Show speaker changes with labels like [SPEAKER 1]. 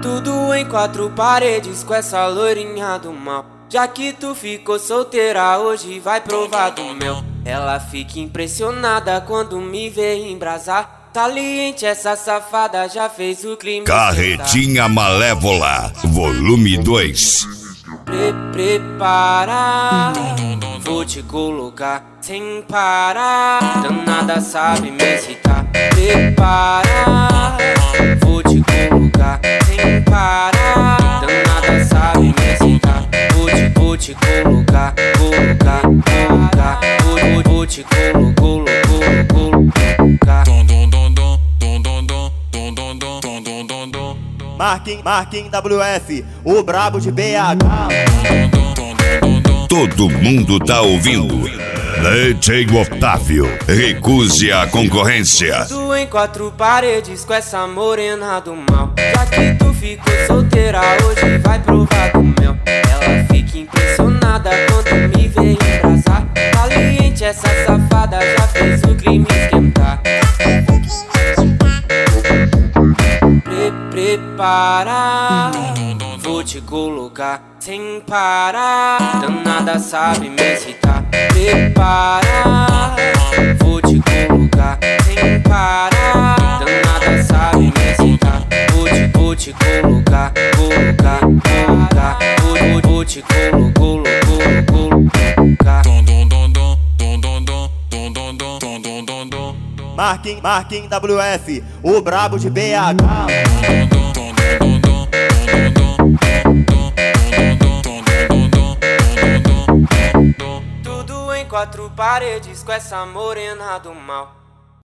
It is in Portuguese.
[SPEAKER 1] Tudo em quatro paredes com essa loirinha do mal. Já que tu ficou solteira, hoje vai provar do mel. Ela fica impressionada quando me vê embrasar. Saliente, essa safada já fez o clima.
[SPEAKER 2] Carretinha Malévola, volume 2.
[SPEAKER 1] Prepara, vou te colocar sem parar. Danada sabe me excitar. Prepara, vou te colocar sem parar. Danada sabe me excitar. Vou te colocar, colocar. Vou te colocar.
[SPEAKER 3] Marquinhos WF, o brabo de BH.
[SPEAKER 2] Todo mundo tá ouvindo. DJ Otávio, recuse a concorrência.
[SPEAKER 1] Tudo em quatro paredes com essa morena do mal. Já que tu ficou solteira, hoje vai provar do mel. Ela fica impressionada quando me vê embrasar. Saliente, essa safada já fez o clima esquentar. Prepara, vou te colocar sem parar. Danada sabe me excitar. Prepara, vou te colocar sem parar. Danada sabe me excitar. Vou te colocar. Vou te colocar.
[SPEAKER 3] Marquinhos WF, o brabo de BH.
[SPEAKER 1] Tudo em quatro paredes com essa morena do mal.